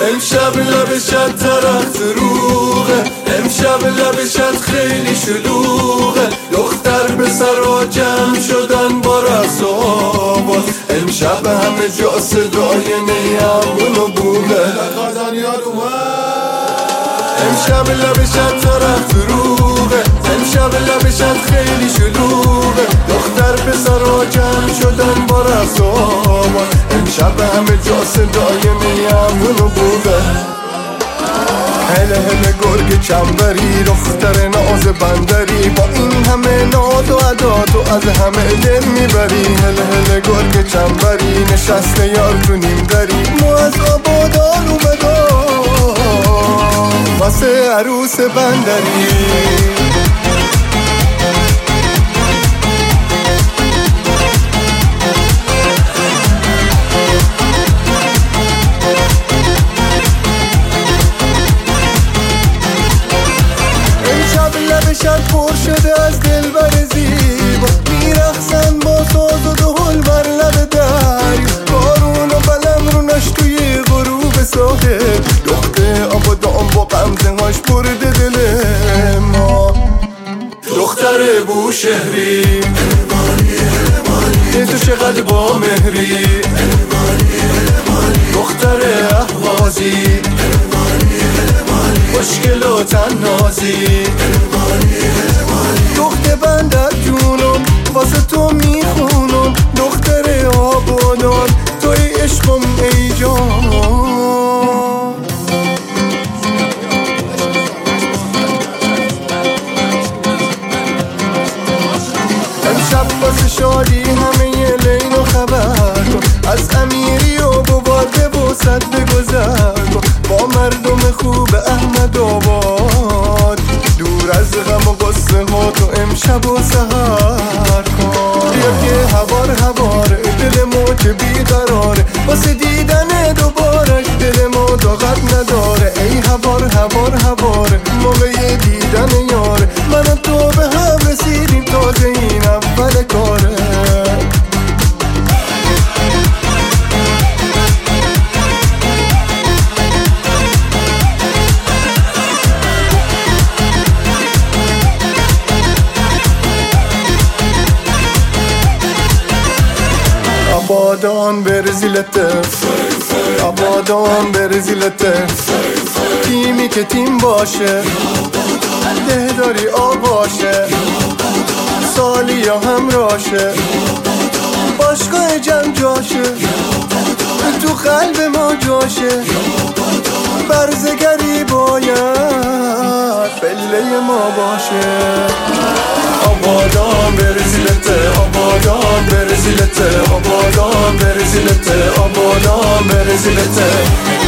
امشب لبشت ترخت روغه، امشب لبشت خیلی شلوغه. دختر به سرا جمع شدن با رقص و آواز، امشب همه جا صدای نیمون و بوغه. امشب لبشت ترخت روغه، امشب لبشت خیلی شلوغه. دختر به سرا جمع شدن با رقص و آواز، امشب همه جا صدای نیمون و بوغه. هله هله گرگ چنبری، دختر ناز بندری، با این همه ناز و ادا تو از همه دل میبری. هله هله گرگ چنبری، نشسته یار تو نیم دری، ما از آبادان اومدم واسه عروس بندری. لبشت پر شده از دلبر زیبا، میرقصن با ساز و دهل بر لب دریا. بارون و بلم رونش توی غروب ساحل، دختر آبادان با غمزه هاش برده دل ما. دختر بوشهری تو چقدر با مهری، دختر اهوازی خوشگل و تنازی. دختر بندر جونم واسه تو میخونم، دختر آبادان توی عشقم ای جان. امشب واسه شادی همه لیل و خبر کن، از امیری و بوارده و صد بگذر کن. با مردم خوب احمد آباد، دور از غم و غصه ها تو امشب و سحر کن. بیا که هوار هوار دل ما که بیقراره، واسه دیدن دوباره دل ما طاقت نداره. ای هوار هوار هوار موقع دیدن یاره، من و تو به هم رسیدیم تازه این اول کاره. آبادان برزیلته، آبادان برزیلته، تیمی که تیم باشه دهداری آباشه، سالی یا همراشه، باشگاه جمع جاشه، تو قلب ما جاشه. برزگری باید پله ما باشه. آبادان برزیلته، آبادان برزیلته، آبادان برزیلته، آبادان برزیلته.